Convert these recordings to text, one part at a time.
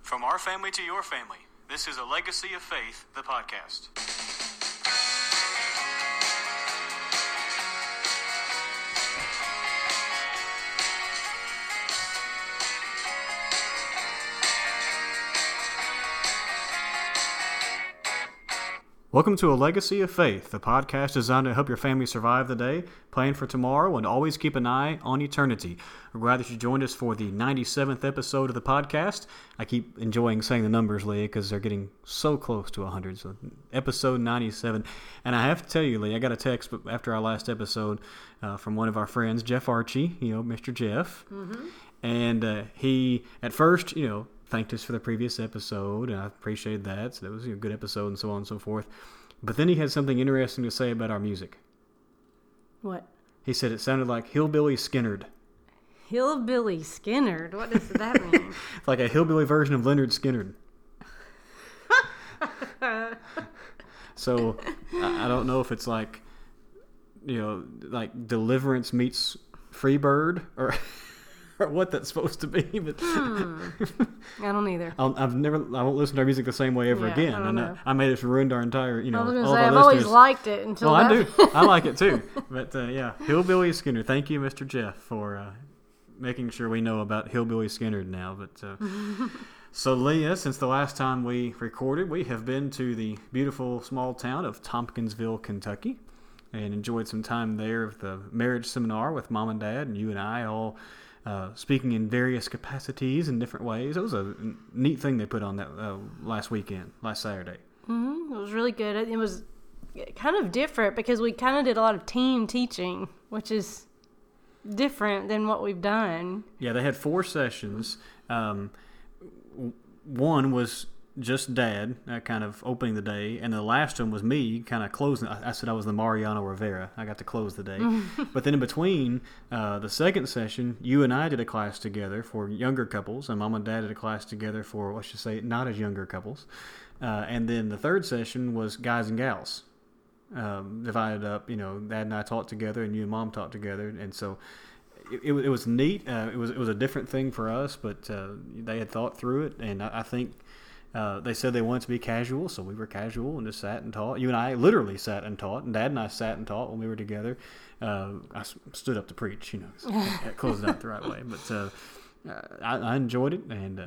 From our family to your family, this is A Legacy of Faith, the podcast. Welcome to A Legacy of Faith, the podcast designed to help your family survive the day, plan for tomorrow, and always keep an eye on eternity. We're glad that you joined us for the 97th episode of the podcast. I keep enjoying saying the numbers, Leah, because they're getting so close to 100. So episode 97. And I have to tell you, Leah, I got a text after our last episode from one of our friends, Jeff Archie, Mr. Jeff. Mm-hmm. And he, at first, thanked us for the previous episode, and I appreciate that. So that was a good episode and so on and so forth. But then he had something interesting to say about our music. What? He said it sounded like Hillbilly Skynyrd'd. Hillbilly Skynyrd'd? What does that mean? It's like a hillbilly version of Lynyrd Skynyrd. So I don't know if it's like, like Deliverance meets Freebird or... or what that's supposed to be, but I don't either. I won't listen to our music the same way ever again. I don't know. I made it ruined our entire, I was all gonna of say, our I've listeners. always liked it until I that. do. I like it too. But Hillbilly Skynyrd'd. Thank you, Mr. Jeff, for making sure we know about Hillbilly Skynyrd'd now. But so, Leah, since the last time we recorded, we have been to the beautiful small town of Tompkinsville, Kentucky, and enjoyed some time there of the marriage seminar with Mom and Dad, and you and I all speaking in various capacities in different ways. It was a neat thing they put on that last Saturday. Mm-hmm. It was really good. It was kind of different because we kind of did a lot of team teaching, which is different than what we've done. Yeah, they had 4 sessions. One was just Dad kind of opening the day, and the last one was me kind of closing. I said I was the Mariano Rivera. I got to close the day. But then in between, the second session, you and I did a class together for younger couples, and Mom and Dad did a class together for, let's just say, not as younger couples. And then the third session was guys and gals, divided up. Dad and I taught together, and you and Mom taught together, and so it was neat. It was a different thing for us, but they had thought through it, and I think. They said they wanted to be casual, so we were casual and just sat and taught. You and I literally sat and taught, and Dad and I sat and taught when we were together. I stood up to preach, closed it out the right way. But I enjoyed it, and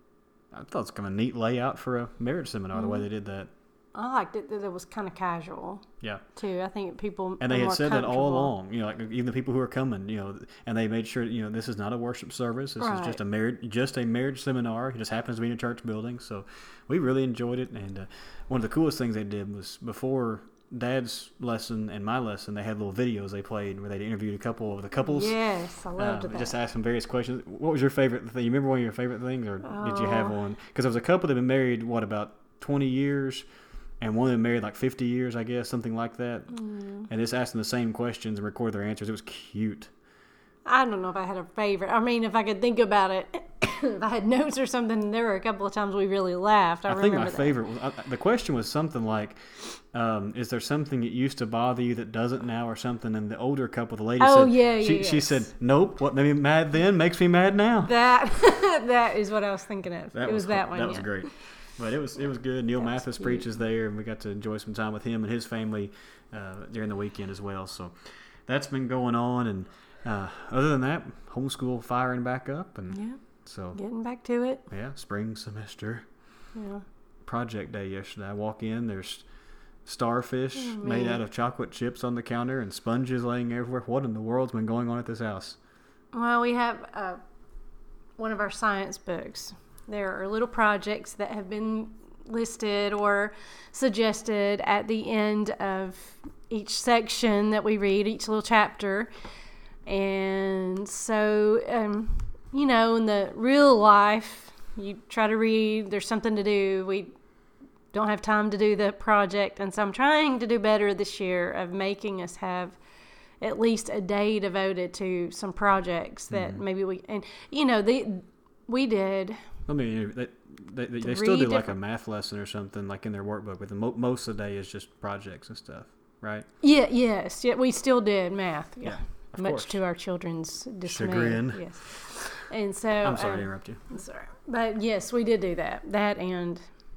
I thought it was kind of a neat layout for a marriage seminar, the way they did that. I liked it that it was kind of casual. Yeah. Too. I think people and they had said that all along. Like even the people who are coming, and they made sure this is not a worship service. This is just a marriage seminar. It just happens to be in a church building. So we really enjoyed it. And one of the coolest things they did was before Dad's lesson and my lesson, they had little videos they played where they interviewed a couple of the couples. Yes, I loved that. Just asked them various questions. What was your favorite thing? You remember one of your favorite things, or did you have one? Because there was a couple that had been married about 20 years. And one of them married like 50 years, I guess, something like that. And just asked them the same questions and recorded their answers. It was cute. I don't know if I had a favorite. I mean, if I could think about it, if I had notes or something, there were a couple of times we really laughed. I think my favorite was, the question was something like, is there something that used to bother you that doesn't now or something? And the older couple, the lady said, she said, nope, what made me mad then makes me mad now. That is what I was thinking of. That was that one. That was great. But it was good. Neil Mathis preaches there, and we got to enjoy some time with him and his family during the weekend as well. So that's been going on, and other than that, homeschool firing back up, and so getting back to it. Yeah, spring semester. Yeah. Project day yesterday. I walk in, there's starfish made out of chocolate chips on the counter and sponges laying everywhere. What in the world's been going on at this house? Well, we have one of our science books. There are little projects that have been listed or suggested at the end of each section that we read, each little chapter. And so, in the real life, you try to read, there's something to do. We don't have time to do the project. And so I'm trying to do better this year of making us have at least a day devoted to some projects that maybe we did. I mean, they still do like a math lesson or something like in their workbook, but most of the day is just projects and stuff, right? Yeah, yes. Yeah, we still did math. Yeah, much to our children's dismay. Chagrin. Yes. And so I'm sorry to interrupt you. Sorry, but yes, we did do that. That and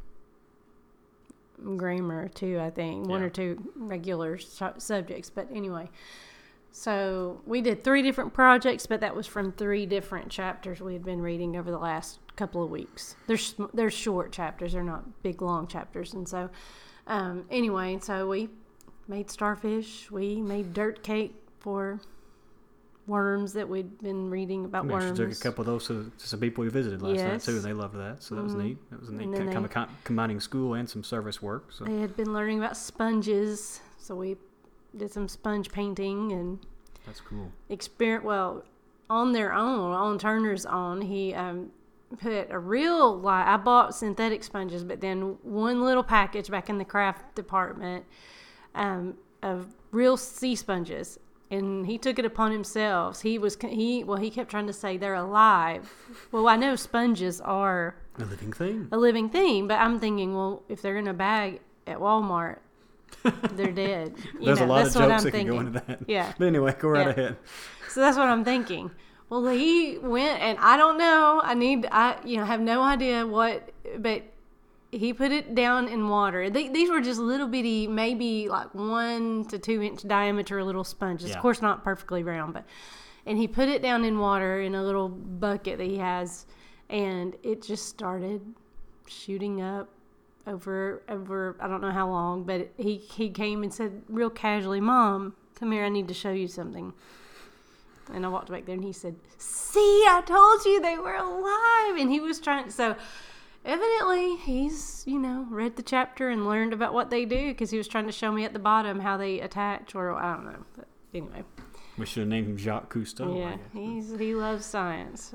grammar too. I think one or two regular subjects. But anyway, so we did 3 different projects, but that was from 3 different chapters we had been reading over the last couple of weeks. They're short chapters. They're not big long chapters. And so anyway, so we made starfish. We made dirt cake for worms that we'd been reading about worms. We took a couple of those to some people we visited last night too, and they loved that. So that was neat. That was neat, kind of combining school and some service work. So they had been learning about sponges, so we did some sponge painting and that's cool. On their own, on Turner's own, he put a real I bought synthetic sponges, but then one little package back in the craft department of real sea sponges. And he took it upon himself. He kept trying to say they're alive. Well, I know sponges are a living thing. But I'm thinking, well, if they're in a bag at Walmart, they're dead. There's a lot of jokes that can go into that. Yeah. But anyway, go right ahead. So that's what I'm thinking. Well, he went, and I don't know. I have no idea what, but he put it down in water. These were just little bitty, maybe like 1 to 2 inch diameter little sponges. Yeah. Of course, not perfectly round, and he put it down in water in a little bucket that he has, and it just started shooting up over I don't know how long, but he came and said real casually, "Mom, come here, I need to show you something." And I walked back there, and he said, "See, I told you they were alive." And he was trying, so evidently he's, read the chapter and learned about what they do, because he was trying to show me at the bottom how they attach, or I don't know. But anyway. We should have named him Jacques Cousteau. Yeah, he loves science.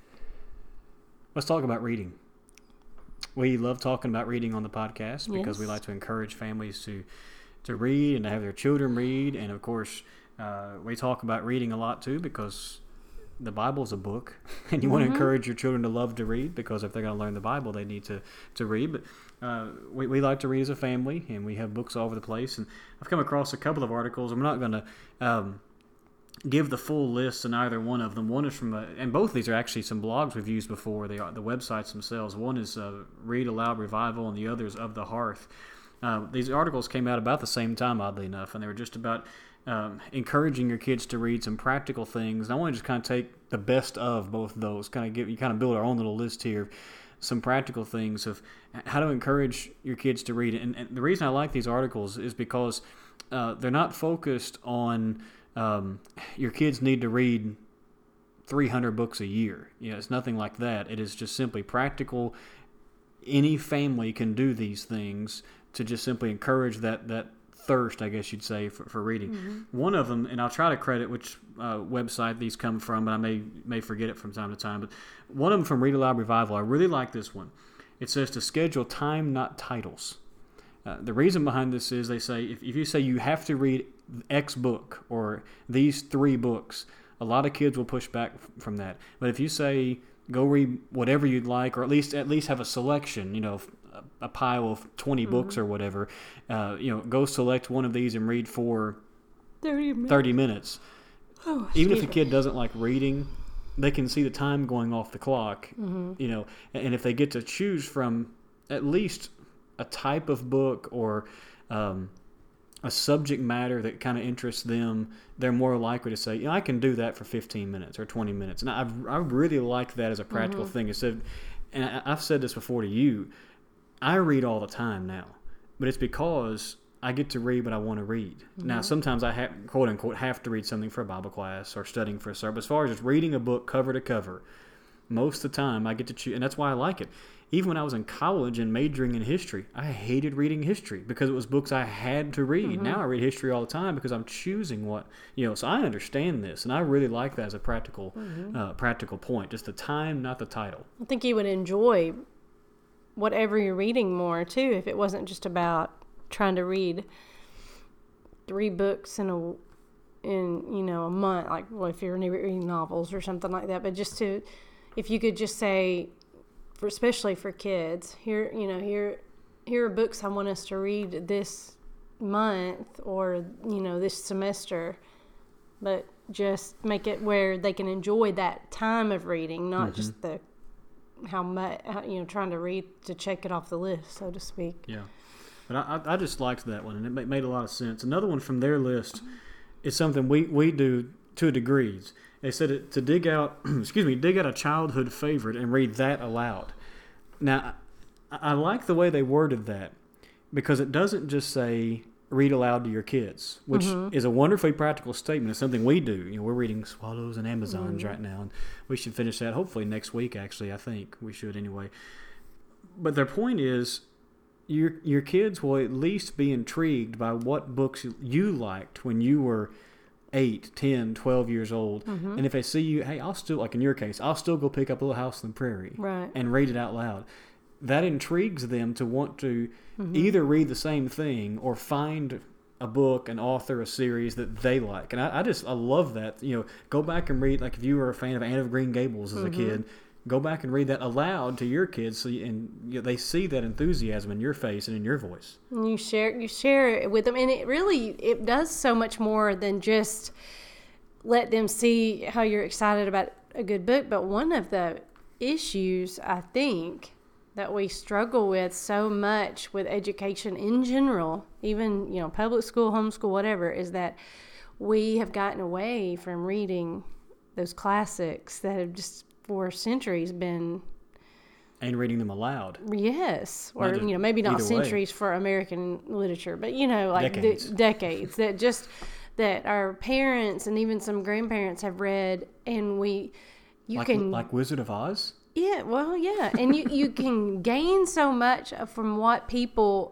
Let's talk about reading. We love talking about reading on the podcast because we like to encourage families to read and to have their children read. And, of course, we talk about reading a lot, too, because the Bible is a book, and you want to encourage your children to love to read, because if they're going to learn the Bible, they need to read. But we like to read as a family, and we have books all over the place. And I've come across a couple of articles. I'm not going to give the full list in either one of them. One is from, and both of these are actually some blogs we've used before. They are the websites themselves. One is Read Aloud Revival, and the other is Of the Hearth. These articles came out about the same time, oddly enough, and they were just about encouraging your kids to read some practical things. And I want to just kind of take the best of both of those, kind of build our own little list here, some practical things of how to encourage your kids to read. And the reason I like these articles is because they're not focused on your kids need to read 300 books a year. It's nothing like that. It is just simply practical. Any family can do these things to just simply encourage that thirst, I guess you'd say, for reading. Mm-hmm. One of them, and I'll try to credit which website these come from, but I may forget it from time to time, but one of them from Read Aloud Revival, I really like this one. It says to schedule time, not titles. The reason behind this is they say, if you say you have to read X book or these 3 books, a lot of kids will push back from that. But if you say, go read whatever you'd like, or at least have a selection, a pile of 20 books or whatever, go select one of these and read for 30 minutes. Oh, even if a kid doesn't like reading, they can see the time going off the clock, and if they get to choose from at least a type of book or a subject matter that kind of interests them, they're more likely to say, I can do that for 15 minutes or 20 minutes. And I really like that as a practical thing. And I've said this before to you, I read all the time now, but it's because I get to read what I want to read. Mm-hmm. Now, sometimes I quote unquote have to read something for a Bible class or studying for a sermon. As far as just reading a book cover to cover, most of the time I get to choose, and that's why I like it. Even when I was in college and majoring in history, I hated reading history because it was books I had to read. Mm-hmm. Now I read history all the time because I'm choosing what, so I understand this, and I really like that as a practical point. Just the time, not the title. I think you would enjoy whatever you're reading more, too, if it wasn't just about trying to read 3 books in a month, like, well, if you're reading novels or something like that, but just if you could just say, especially for kids, here are books I want us to read this month or this semester, but just make it where they can enjoy that time of reading, not just how much, trying to read to check it off the list, so to speak. Yeah. But I just liked that one, and it made a lot of sense. Another one from their list is something we do to a degree. They said to dig out a childhood favorite and read that aloud. Now, I like the way they worded that, because it doesn't just say read aloud to your kids, which is a wonderfully practical statement. It's something we do. We're reading Swallows and Amazons right now, and we should finish that hopefully next week, actually. I think we should anyway. But their point is, your kids will at least be intrigued by what books you liked when you were 8, 10, 12 years old. And if they see you, hey, I'll still, like in your case, I'll still go pick up Little House on the Prairie and read it out loud. That intrigues them to want to either read the same thing or find a book, an author, a series that they like. And I love that. Go back and read, like if you were a fan of Anne of Green Gables as a kid, go back and read that aloud to your kids, they see that enthusiasm in your face and in your voice. And you share it with them, and it does so much more than just let them see how you're excited about a good book. But one of the issues, I think, that we struggle with so much with education in general, even public school, homeschool, whatever, is that we have gotten away from reading those classics that have just for centuries been, and reading them aloud. Yes, or maybe not centuries for American literature, but like decades that our parents and even some grandparents have read, and like Wizard of Oz. Yeah, well, yeah, and you can gain so much from what people,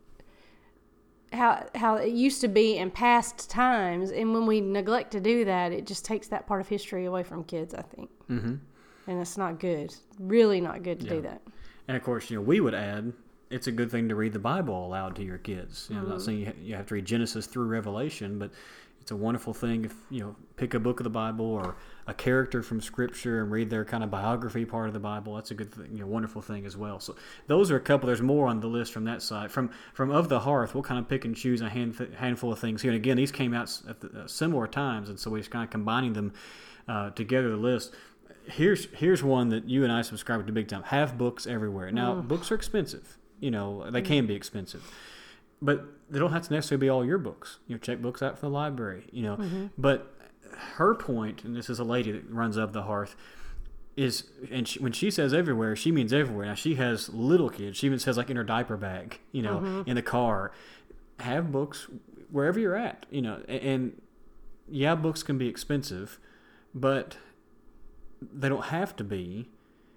how it used to be in past times, and when we neglect to do that, it just takes that part of history away from kids, I think. And it's not good. Really not good to do that. And of course, we would add, it's a good thing to read the Bible aloud to your kids. I'm not saying you have to read Genesis through Revelation, but it's a wonderful thing if pick a book of the Bible or a character from Scripture and read their kind of biography part of the Bible. That's a good thing, wonderful thing as well. So those are a couple. There's more on the list from that side. From Of the Hearth, we'll kind of pick and choose a handful of things here. And again, these came out at similar times, and so we're just kind of combining them together. The list. Here's one that you and I subscribe to big time. Have books everywhere. Now, books are expensive. They can be expensive. But they don't have to necessarily be all your books. Check books out from the library, But her point, and this is a lady that runs Of the Hearth, is, when she says everywhere, she means everywhere. Now, she has little kids. She even says, like, in her diaper bag, in the car. Have books wherever you're at, And, yeah, books can be expensive, but they don't have to be,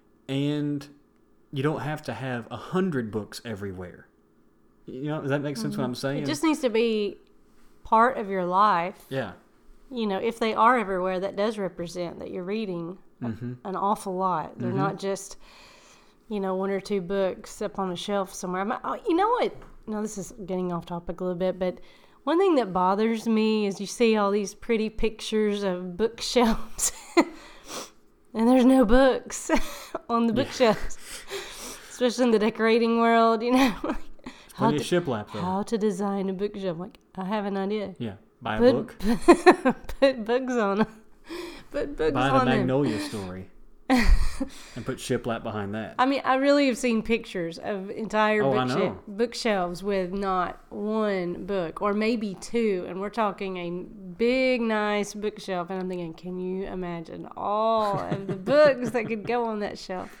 and you don't have to have 100 books everywhere. Does that make sense what I'm saying? It just needs to be part of your life. Yeah. If they are everywhere, that does represent that you're reading an awful lot. They're not just, one or two books up on a shelf somewhere. You know what? Now, this is getting off topic a little bit, but one thing that bothers me is you see all these pretty pictures of bookshelves. And there's no books on the bookshelves, especially in the decorating world, Plenty of shiplap, though. How to design a bookshelf. Like, I have an idea. Yeah, buy a book. Put bugs on them. Put bugs buy on them. Buy the Magnolia Story. And put shiplap behind that. I mean, I really have seen pictures of entire bookshelves with not one book, or maybe two, and we're talking a big, nice bookshelf, and I'm thinking, can you imagine all of the books that could go on that shelf?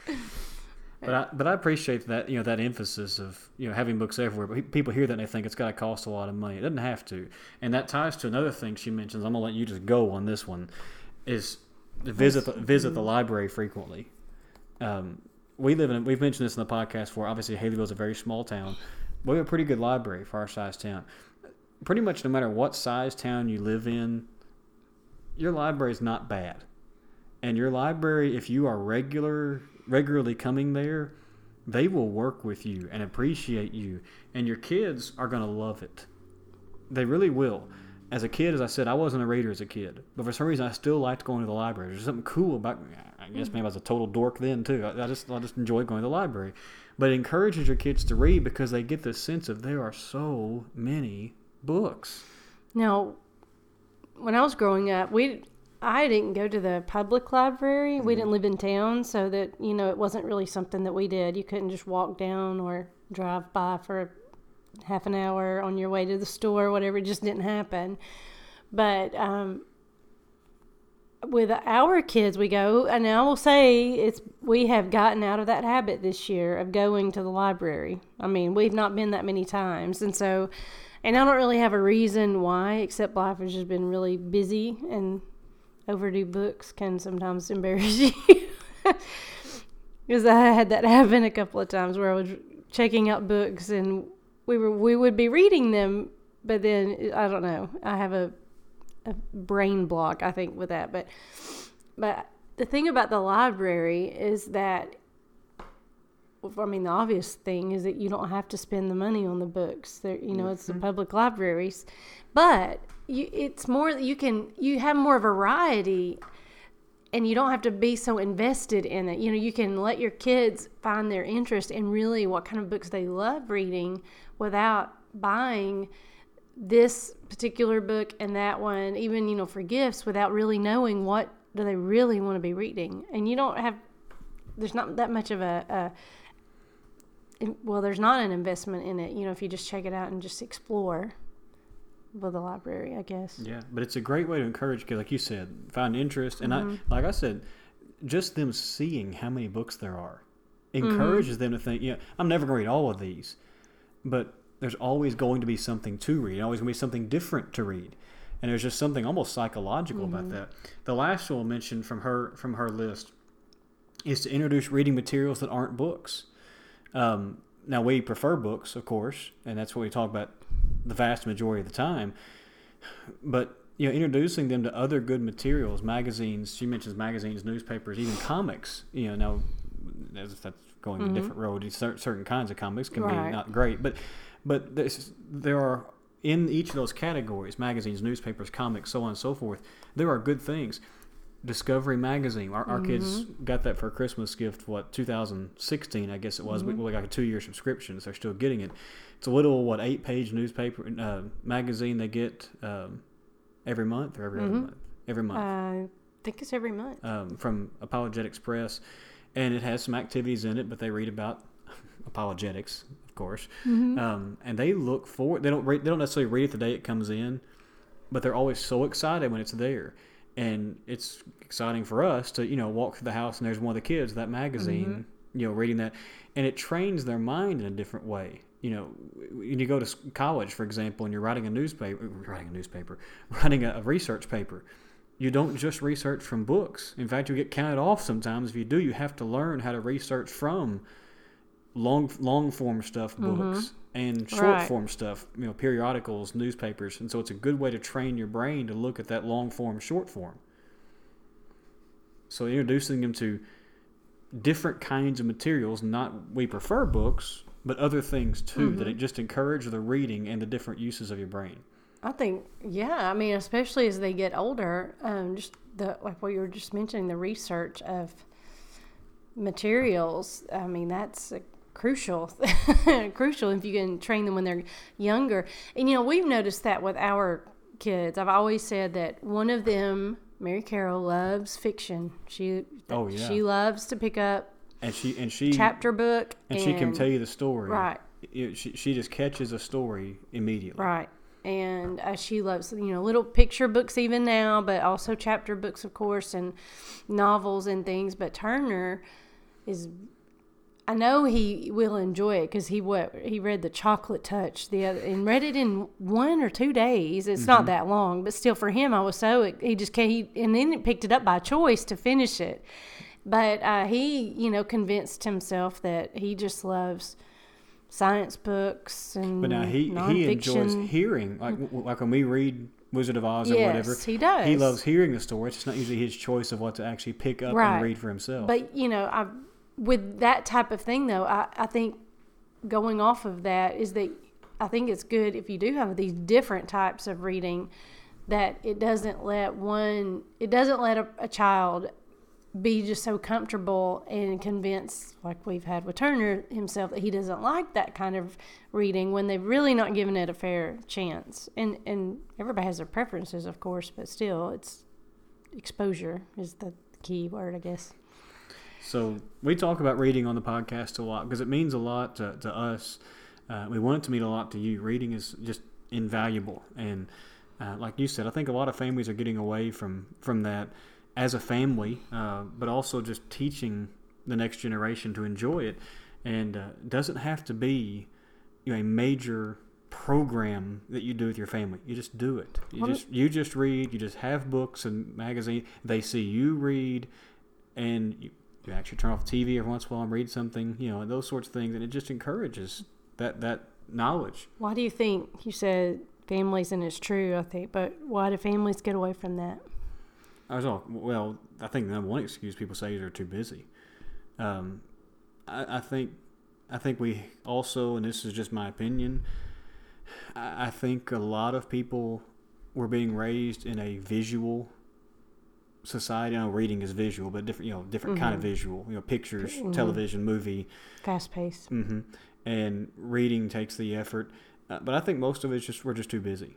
But I appreciate that, that emphasis of, having books everywhere. But people hear that and they think it's got to cost a lot of money. It doesn't have to. And that ties to another thing she mentions. I'm going to let you just go on this one, is visit the library frequently. We've mentioned this in the podcast before. Obviously, Haleyville is a very small town. We have a pretty good library for our size town. Pretty much no matter what size town you live in, your library is not bad. And your library, if you are regularly coming there, they will work with you and appreciate you. And your kids are going to love it. They really will. As a kid, as I said, I wasn't a reader as a kid. But for some reason, I still liked going to the library. There's something cool about, I guess maybe I was a total dork then too. I just enjoyed going to the library. But it encourages your kids to read because they get this sense of there are so many books. Now, when I was growing up, I didn't go to the public library. We didn't live in town, so that, it wasn't really something that we did. You couldn't just walk down or drive by for half an hour on your way to the store or whatever. It just didn't happen. But with our kids, we go, and I will say we have gotten out of that habit this year of going to the library. I mean, we've not been that many times, and I don't really have a reason why, except life has just been really busy, and overdue books can sometimes embarrass you. Because I had that happen a couple of times where I was checking out books and we would be reading them, but then I don't know. I have a brain block, I think, with that. But the thing about the library is that, I mean, the obvious thing is that you don't have to spend the money on the books. It's the public libraries, but it's more you have more variety, and you don't have to be so invested in it. You can let your kids find their interest in really what kind of books they love reading without buying this particular book and that one, even, for gifts, without really knowing what do they really want to be reading. And there's not that much of there's not an investment in it, if you just check it out and just explore with the library, I guess. Yeah, but it's a great way to encourage kids, like you said, find interest. And like I said, just them seeing how many books there are encourages them to think, I'm never going to read all of these, but there's always going to be something to read, always going to be something different to read. And there's just something almost psychological about that. The last one we'll mention from her list is to introduce reading materials that aren't books. Now, we prefer books, of course, and that's what we talk about the vast majority of the time. But, introducing them to other good materials, magazines, she mentions magazines, newspapers, even comics, now that's going a different road. Certain kinds of comics can be not great, but there are, in each of those categories, magazines, newspapers, comics, so on and so forth, there are good things. Discovery Magazine. Our kids got that for a Christmas gift, 2016, I guess it was. We got a 2-year subscription, so they're still getting it. It's a little, 8-page newspaper magazine they get every month or every other month? Every month. I think it's every month. From Apologetics Press. And it has some activities in it, but they read about apologetics, of course. And they look forward. They don't necessarily read it the day it comes in, but they're always so excited when it's there. And it's exciting for us to, walk through the house and there's one of the kids, that magazine, reading that. And it trains their mind in a different way. When you go to college, for example, and you're writing a research paper, you don't just research from books. In fact, you get counted off sometimes. If you do, you have to learn how to research from long form stuff, books, and short form stuff, periodicals, newspapers. And so it's a good way to train your brain to look at that long form, short form. So introducing them to different kinds of materials, we prefer books, but other things too, that it just encourages the reading and the different uses of your brain. I think, especially as they get older, just like what you were just mentioning, the research of materials. I mean, that's crucial if you can train them when they're younger. And we've noticed that with our kids. I've always said that one of them, Mary Carol, loves fiction. She loves to pick up and she chapter book and she can tell you the story. Right. She just catches a story immediately. Right. And she loves, little picture books even now, but also chapter books, of course, and novels and things. But Turner I know he will enjoy it because he read The Chocolate Touch and read it in 1 or 2 days. It's not that long, but still for him, I was and then he picked it up by choice to finish it. But he, convinced himself that he just loves science books and But now he enjoys hearing, like when we read Wizard of Oz or whatever. Yes, he does. He loves hearing the story. It's just not usually his choice of what to actually pick up and read for himself. But, with that type of thing, though, I think going off of that is that I think it's good if you do have these different types of reading, that it doesn't let a child be just so comfortable and convinced, like we've had with Turner himself, that he doesn't like that kind of reading when they've really not given it a fair chance. And everybody has their preferences, of course, but still, it's exposure is the key word, I guess. So we talk about reading on the podcast a lot because it means a lot to us. We want it to mean a lot to you. Reading is just invaluable. And like you said, I think a lot of families are getting away from that as a family, but also just teaching the next generation to enjoy it. And it doesn't have to be a major program that you do with your family. You just do it. You just read. You just have books and magazines. They see you read, and you actually turn off the TV every once in a while and read something. Those sorts of things, and it just encourages that knowledge. Why do you think you said families, and it's true, I think, but why do families get away from that? I think the number one excuse people say is they're too busy. I think we also, and this is just my opinion, I think a lot of people were being raised in a visual society. I know reading is visual, but different kind of visual. Pictures, television, movie, fast paced. And reading takes the effort. But I think most of it's we're just too busy.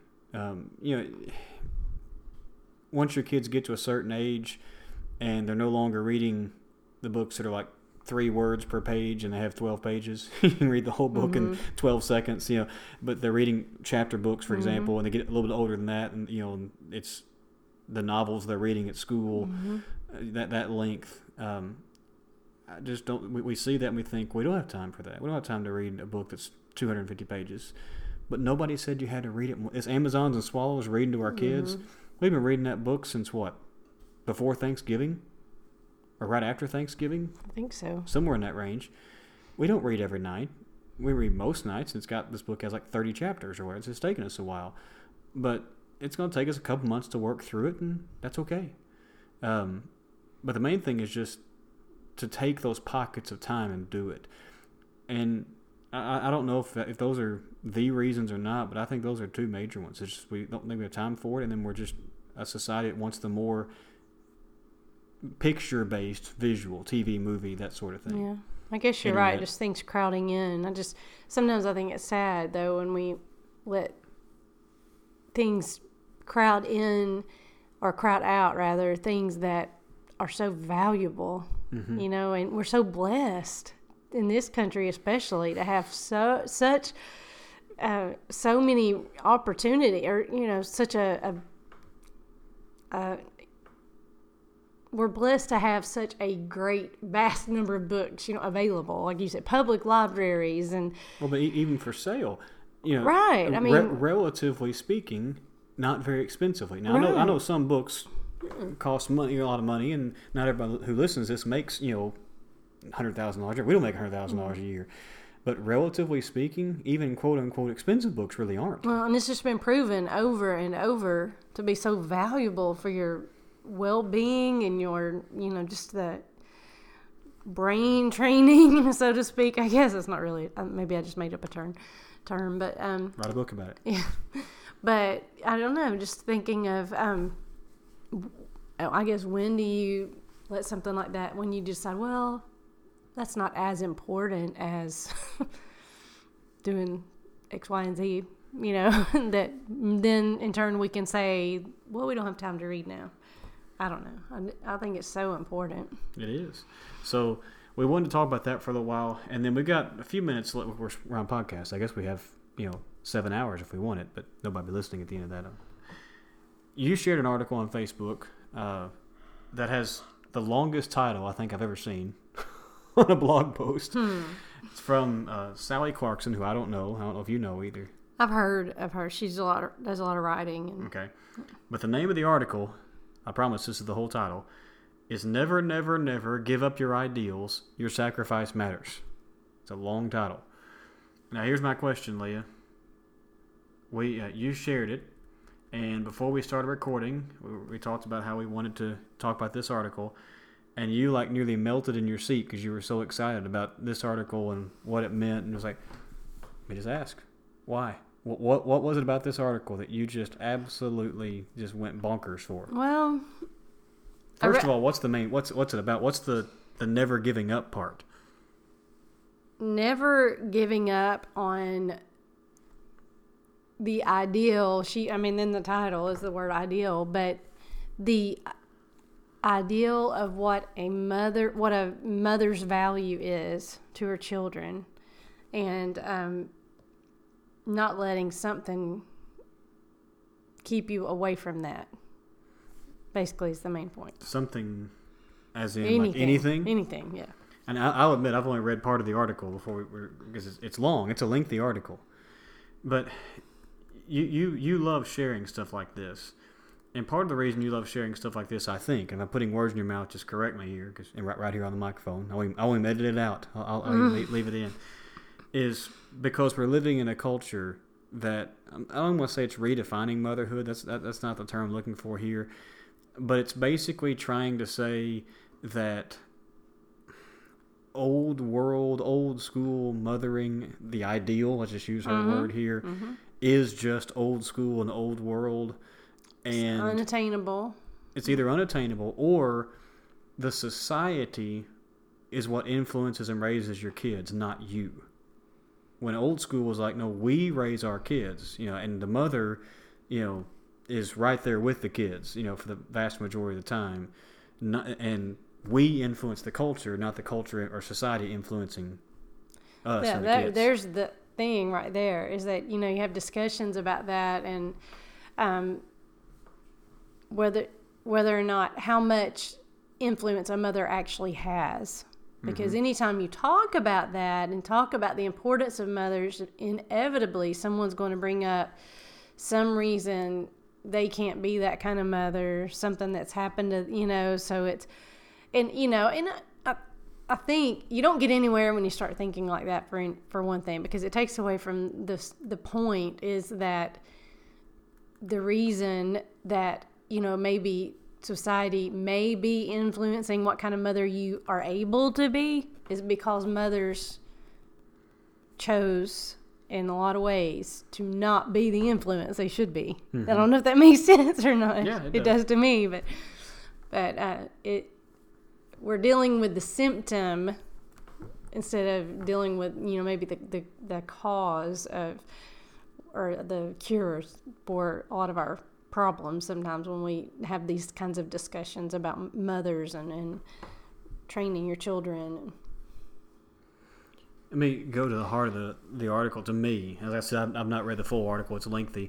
Once your kids get to a certain age, and they're no longer reading the books that are like 3 words per page and they have 12 pages. You can read the whole book in 12 seconds, but they're reading chapter books, for example, and they get a little bit older than that, and it's the novels they're reading at school, that length. I just don't. We see that and we think we don't have time for that. We don't have time to read a book that's 250 pages. But nobody said you had to read it. It's Amazons and Swallows reading to our kids. We've been reading that book since what? Before Thanksgiving? Or right after Thanksgiving? I think so. Somewhere in that range. We don't read every night. We read most nights. This book has like 30 chapters or whatever. It's taken us a while. But it's going to take us a couple months to work through it, and that's okay. But the main thing is just to take those pockets of time and do it. And I don't know if those are the reasons or not, but I think those are 2 major ones. It's just we don't think we have time for it, and then we're just a society that wants the more picture-based, visual, TV, movie, that sort of thing. Yeah, I guess you're right. Just things crowding in. Sometimes I think it's sad, though, when we let things crowd in, or crowd out, rather, things that are so valuable, and we're so blessed in this country, especially, to have so many opportunity, or such we're blessed to have such a great, vast number of books, available. Like you said, public libraries but even for sale, right? I mean, relatively speaking, not very expensively. Now, right. I know some books cost money, a lot of money, and not everybody who listens to this makes $100,000. We don't make $100,000 a year. But relatively speaking, even quote-unquote expensive books really aren't. Well, and it's just been proven over and over to be so valuable for your well-being and your, just the brain training, so to speak. I guess it's not really, maybe I just made up a term, but... write a book about it. Yeah. But, I don't know, just thinking of, I guess, when do you let something like that, when you decide, well... that's not as important as doing X, Y, and Z, that then in turn we can say, well, we don't have time to read now. I don't know. I think it's so important. It is. So we wanted to talk about that for a little while, and then we've got a few minutes left. We're on podcast. I guess we have, 7 hours if we want it, but nobody will be listening at the end of that. You shared an article on Facebook that has the longest title I think I've ever seen. On a blog post. It's from Sally Clarkson, who I don't know. I don't know if you know either. I've heard of her. She does a lot of writing. Okay. But the name of the article, I promise this is the whole title, is Never, Never, Never Give Up Your Ideals. Your Sacrifice Matters. It's a long title. Now, here's my question, Leah. You shared it, and before we started recording, we talked about how we wanted to talk about this article. And you nearly melted in your seat because you were so excited about this article and what it meant. And it was like, let me just ask, why? What was it about this article that you just absolutely just went bonkers for? Well, first of all, what's it about? What's the never giving up part? Never giving up on the ideal. Then the title is the word ideal, but ideal of what a mother's value is to her children, and not letting something keep you away from that. Basically, is the main point. Something, as in anything? Anything, yeah. And I'll admit, I've only read part of the article because it's long. It's a lengthy article. But you love sharing stuff like this. And part of the reason you love sharing stuff like this, I think, and I'm putting words in your mouth, just correct me here, and right here on the microphone. I won't edit it out. I'll leave it in. Is because we're living in a culture that, I don't want to say it's redefining motherhood. That's not the term I'm looking for here. But it's basically trying to say that old world, old school mothering, the ideal, let's just use her word here, is just old school and old world. And it's unattainable. It's either unattainable or the society is what influences and raises your kids, not you. When old school was like, no, we raise our kids, and the mother, is right there with the kids, for the vast majority of the time. And we influence the culture, not the culture or society influencing us and the kids. There's the thing right there, is that, you have discussions about that, and whether or not how much influence a mother actually has. Because anytime you talk about that and talk about the importance of mothers, inevitably someone's going to bring up some reason they can't be that kind of mother, something that's happened to, so it's, and I think you don't get anywhere when you start thinking like that, for one thing, because it takes away from the point is that the reason that, maybe society may be influencing what kind of mother you are able to be is because mothers chose in a lot of ways to not be the influence they should be. I don't know if that makes sense or not. Yeah, it does to me, but we're dealing with the symptom instead of dealing with, maybe the cause of, or the cures for a lot of our problems sometimes when we have these kinds of discussions about mothers and training your children. Let me go to the heart of the article. To me, as I said, I've not read the full article. It's lengthy.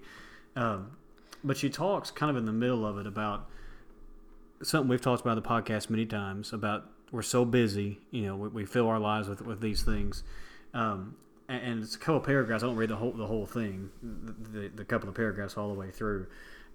But she talks kind of in the middle of it about something we've talked about in the podcast many times, about we're so busy, we fill our lives with these things. And it's a couple of paragraphs. I don't read the whole thing, the couple of paragraphs all the way through.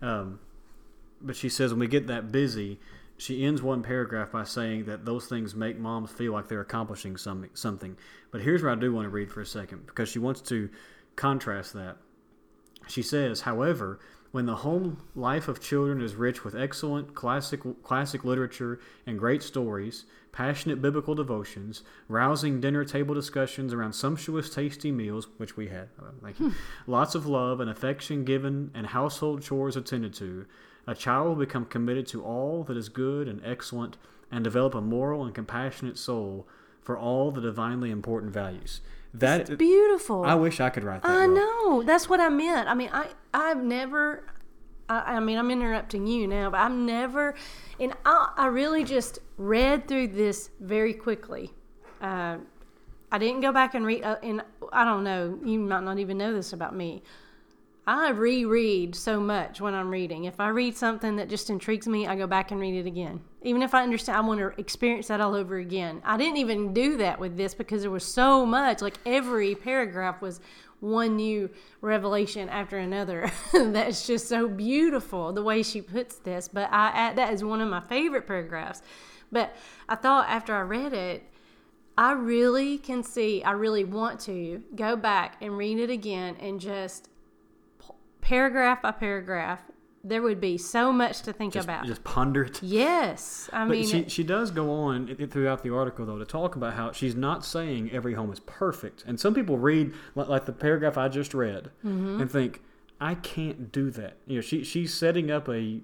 But she says when we get that busy, she ends one paragraph by saying that those things make moms feel like they're accomplishing something. But here's what I do want to read for a second, because she wants to contrast that. She says, however, when the home life of children is rich with excellent classic literature and great stories, passionate biblical devotions, rousing dinner table discussions around sumptuous, tasty meals, which we had, thank you, lots of love and affection given, and household chores attended to, a child will become committed to all that is good and excellent and develop a moral and compassionate soul for all the divinely important values. That's beautiful. I wish I could write that. I know. That's what I meant. I mean, I've never... I'm interrupting you now, but I've never... And I really just read through this very quickly. I didn't go back and read... and I don't know, you might not even know this about me. I reread so much when I'm reading. If I read something that just intrigues me, I go back and read it again. Even if I understand, I want to experience that all over again. I didn't even do that with this because there was so much. Like every paragraph was one new revelation after another. That's just so beautiful, the way she puts this. But that is one of my favorite paragraphs. But I thought after I read it, I really want to go back and read it again and just paragraph by paragraph, there would be so much to think about. Just ponder it. Yes. But she does go on throughout the article, though, to talk about how she's not saying every home is perfect. And some people read, like the paragraph I just read, and think, I can't do that. She's setting up a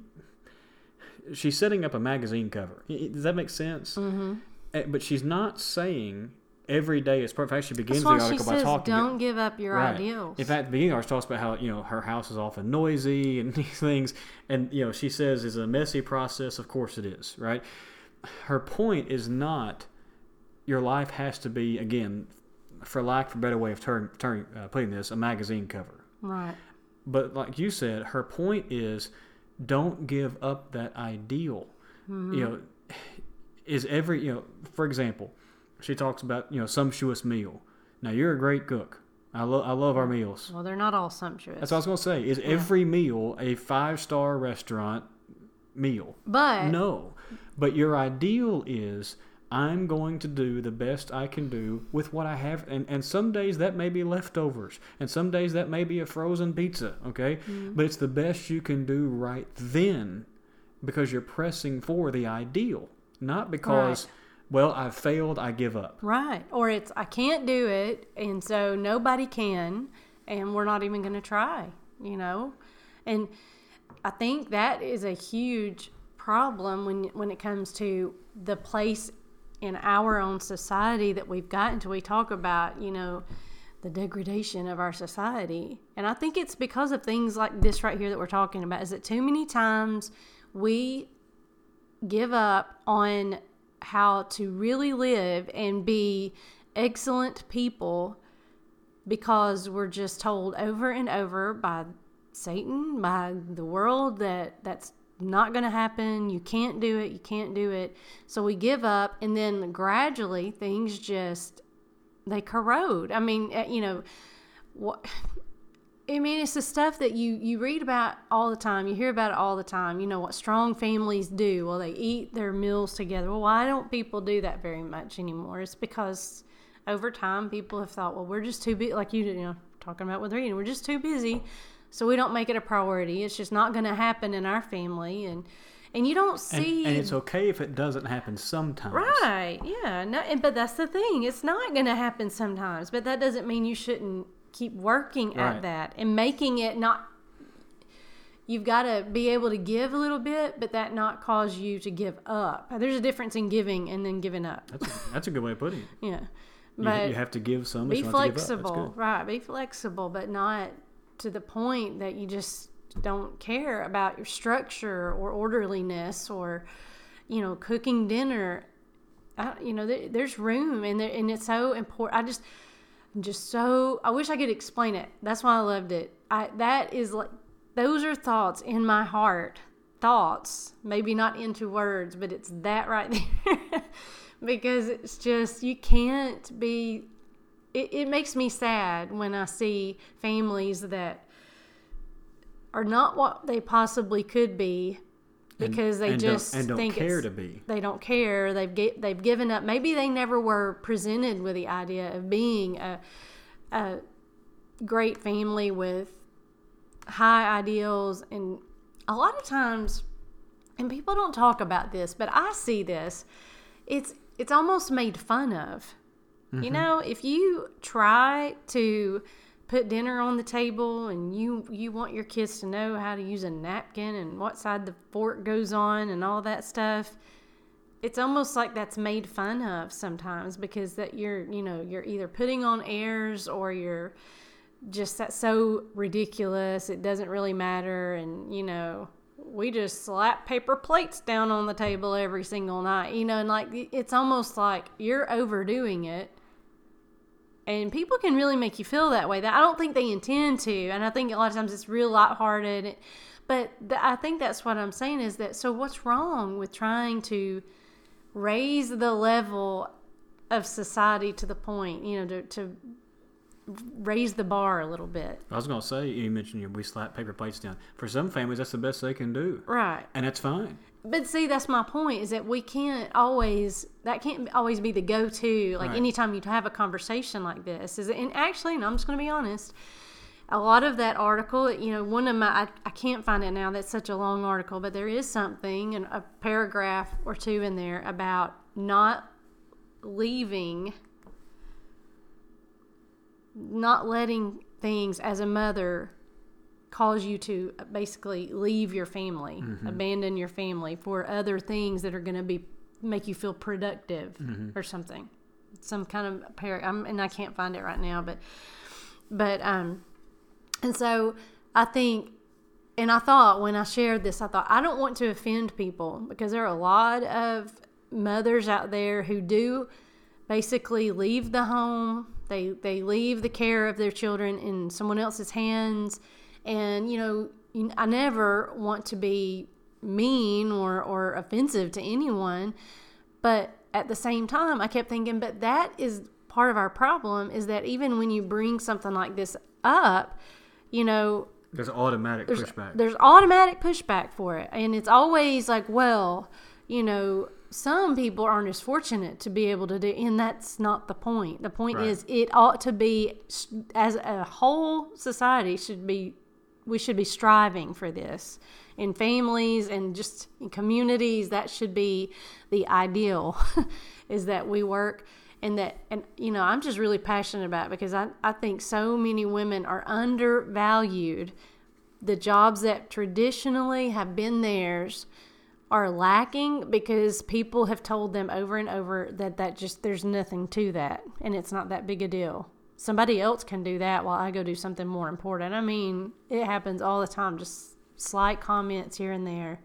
magazine cover. Does that make sense? Mm-hmm. But she's not saying every day is perfect. She begins That's why the article she by says, talking. don't give up your Right. ideals. In fact, at the beginning, she talks about how her house is often noisy and these things, and she says it's a messy process. Of course, it is. Right. Her point is not your life has to be, again, for lack of a better way of putting this, a magazine cover. Right. But like you said, her point is, don't give up that ideal. Mm-hmm. Is every for example, she talks about sumptuous meal. Now you're a great cook. I love our meals. Well, they're not all sumptuous. That's what I was gonna say. Is every meal a 5-star restaurant meal? But No. But your ideal is, I'm going to do the best I can do with what I have. And some days that may be leftovers. And some days that may be a frozen pizza, okay? But it's the best you can do right then because you're pressing for the ideal. Not because, well, I've failed, I give up. Right. Or it's, I can't do it, and so nobody can, and we're not even going to try, And I think that is a huge problem when it comes to the place in our own society that we've gotten to. We talk about, the degradation of our society. And I think it's because of things like this right here that we're talking about, is that too many times we give up on how to really live and be excellent people because we're just told over and over by Satan, by the world, that's not going to happen. You can't do it. You can't do it. So we give up, and then gradually things just, they corrode. I mean, it's the stuff that you read about all the time. You hear about it all the time. What strong families do. Well, they eat their meals together. Well, why don't people do that very much anymore? It's because over time people have thought, well, we're just too busy, like talking about with reading. We're just too busy. So we don't make it a priority. It's just not going to happen in our family, and you don't see. And it's okay if it doesn't happen sometimes. Right? Yeah. No, but that's the thing. It's not going to happen sometimes. But that doesn't mean you shouldn't keep working at that and making it not. You've got to be able to give a little bit, but that not cause you to give up. There's a difference in giving and then giving up. That's a good way of putting it. Yeah, but you have to give some. Be flexible, right? Be flexible, but not to the point that you just don't care about your structure or orderliness or, cooking dinner. There's room, and it's so important. I wish I could explain it. That's why I loved it. That is like, those are thoughts in my heart. Thoughts, maybe not into words, but it's that right there. Because it's just, you can't be. It makes me sad when I see families that are not what they possibly could be because they just don't think care to be. They don't care. They've given up. Maybe they never were presented with the idea of being a great family with high ideals. And a lot of times, and people don't talk about this, but I see this, it's almost made fun of. If you try to put dinner on the table and you want your kids to know how to use a napkin and what side the fork goes on and all that stuff, it's almost like that's made fun of sometimes, because that you're either putting on airs or you're just, that's so ridiculous, it doesn't really matter. And we just slap paper plates down on the table every single night, and like, it's almost like you're overdoing it. And people can really make you feel that way. That I don't think they intend to. And I think a lot of times it's real lighthearted. But I think that's what I'm saying is that, so what's wrong with trying to raise the level of society to the point, to raise the bar a little bit? I was going to say, you mentioned we slap paper plates down. For some families, that's the best they can do. Right. And that's fine. But see, that's my point, is that that can't always be the go-to, like anytime you have a conversation like this. And I'm just going to be honest, a lot of that article, one of my, I can't find it now, that's such a long article, but there is something, a paragraph or two in there about not letting things as a mother cause you to basically leave your family, abandon your family for other things that are going to make you feel productive or something. some kind of and I can't find it right now, but and so I think, and I thought when I shared this, I thought I don't want to offend people, because there are a lot of mothers out there who do basically leave the home. They leave the care of their children in someone else's hands. And, I never want to be mean or offensive to anyone. But at the same time, I kept thinking, but that is part of our problem, is that even when you bring something like this up, there's automatic pushback. There's automatic pushback for it. And it's always like, well, some people aren't as fortunate to be able to do, and that's not the point. The point is, it ought to be, as a whole society, we should be striving for this. In families and just in communities, that should be the ideal, is that we work. And I'm just really passionate about it, because I think so many women are undervalued. The jobs that traditionally have been theirs are lacking, because people have told them over and over that there's nothing to that, and it's not that big a deal. Somebody else can do that while I go do something more important. I mean, it happens all the time, just slight comments here and there.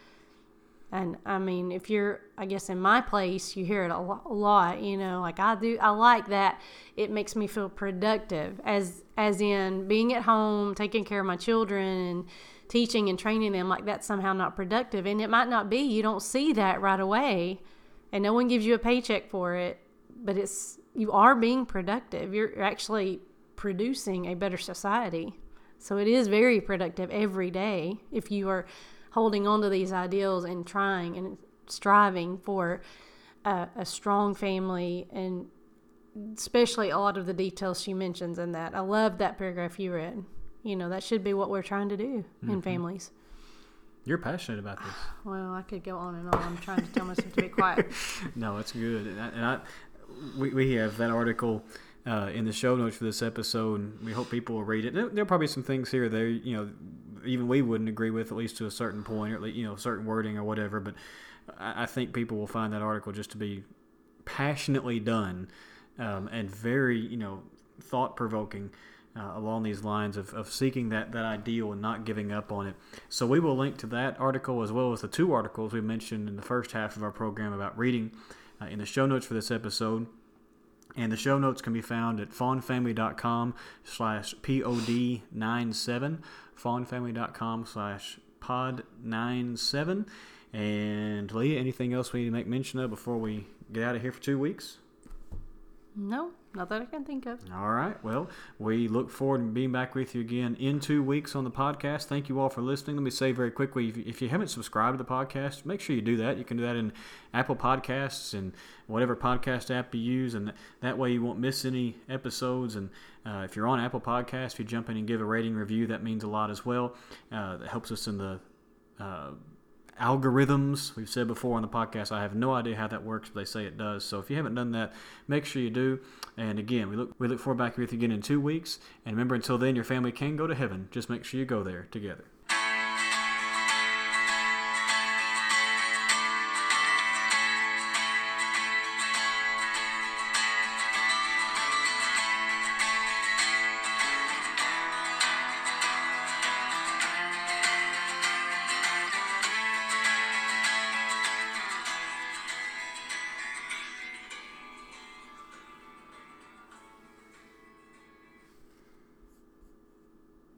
And I mean, if you're, I guess in my place, you hear it a lot, like I do. I like that. It makes me feel productive, as in being at home, taking care of my children and teaching and training them. Like, that's somehow not productive. And it might not be. You don't see that right away, and no one gives you a paycheck for it, but you are being productive. You're actually producing a better society. So it is very productive every day if you are holding on to these ideals and trying and striving for a strong family, and especially a lot of the details she mentions in that. I love that paragraph you read. That should be what we're trying to do in families. You're passionate about this. Well, I could go on and on. I'm trying to tell myself to be quiet. No, it's good. And we have that article in the show notes for this episode, and we hope people will read it. There'll probably be some things here or there, even we wouldn't agree with, at least to a certain point, or at least, certain wording or whatever. But I think people will find that article just to be passionately done, and very, thought-provoking along these lines of seeking that ideal and not giving up on it. So we will link to that article, as well as the 2 articles we mentioned in the first half of our program about reading, in the show notes for this episode. And the show notes can be found at fawnfamily.com/pod97, fawnfamily.com/pod97. And Leah, anything else we need to make mention of before we get out of here for 2 weeks? No, not that I can think of. All right. Well, we look forward to being back with you again in 2 weeks on the podcast. Thank you all for listening. Let me say very quickly, if you haven't subscribed to the podcast, make sure you do that. You can do that in Apple Podcasts and whatever podcast app you use, and that way you won't miss any episodes. And if you're on Apple Podcasts, if you jump in and give a rating review, that means a lot as well. That helps us in the algorithms. We've said before on the podcast, I have no idea how that works, but they say it does. So if you haven't done that, make sure you do. And again, we look forward back with you again in 2 weeks. And remember, until then, your family can go to heaven. Just make sure you go there together.